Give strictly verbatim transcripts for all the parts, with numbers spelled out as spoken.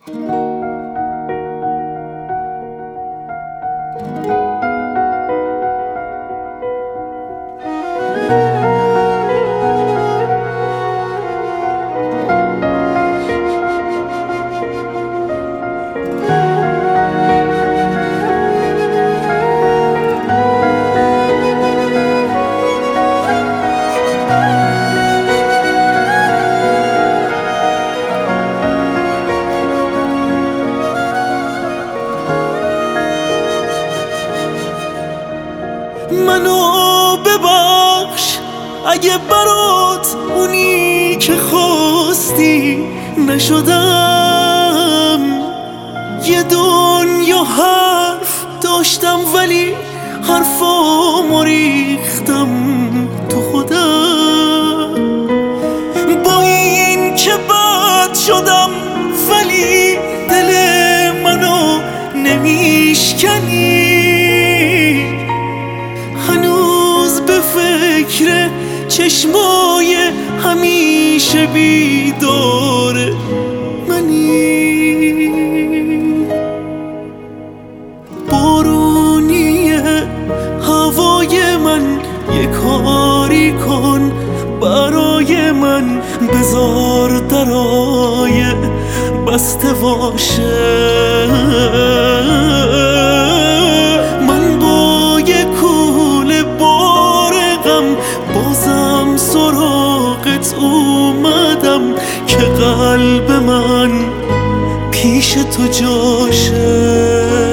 منو ببخش اگه برات اونی که خواستی نشدم. یه دنیا حرف داشتم ولی حرفامو ریختم تو خودم. با این که بد شدم ولی دل منو نمیشکنی. هنوز به فکر چشمای همیشه بیدار منی. بارونیه هوای من یه کاری کن برای من. بذار درای بسته باشه. من با یه کوله بار غم بازم سراغت اومدم که قلب من پیش تو جاشه.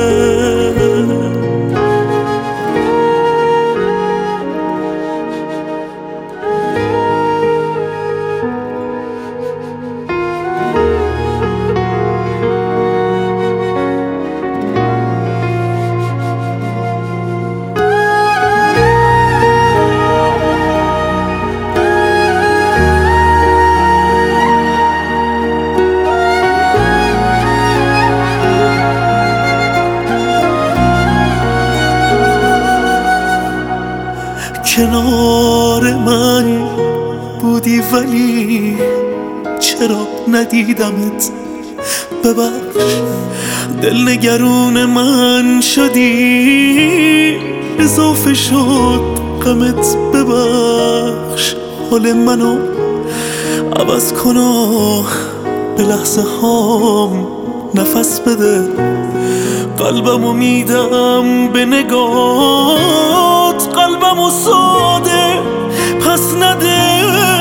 کنار من بودی ولی چرا ندیدمت. ببخش دلنگرون من شدی اضافه شد غمت. ببخش حال منو عوض کن و به لحظه هام نفس بده. قلبمو میدم به نگات، قلبمو ساده پس نده.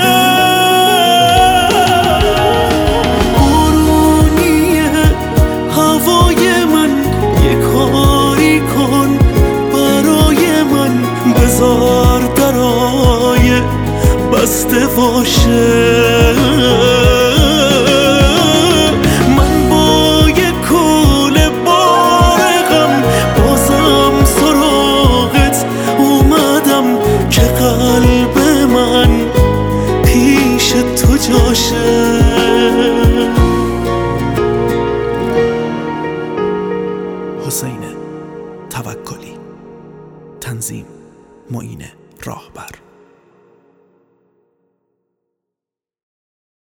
بارونیه هوای من یه کاری کن برای من. بذار درای بسته باشه. قلب من پیش تو جاشه. حسین توکلی، تنظیم معین راهبر.